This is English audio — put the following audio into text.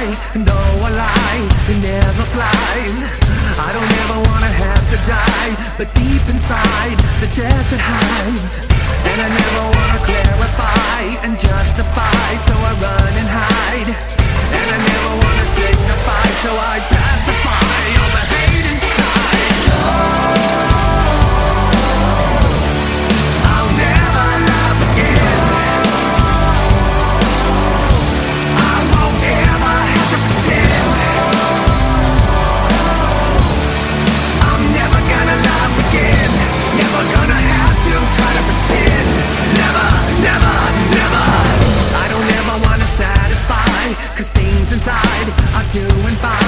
No, a lie, it never flies. I don't ever wanna have to die, but deep inside, the death it hides. And I never wanna clarify and justify, so I run and hide. And I never wanna signify, so I pacify all the hate inside. I'll never love again. I won't ever have to pretend. I'm never gonna love again. Never gonna have to try to pretend. Never, never, never. I don't ever wanna satisfy, 'cause things inside are doing fine.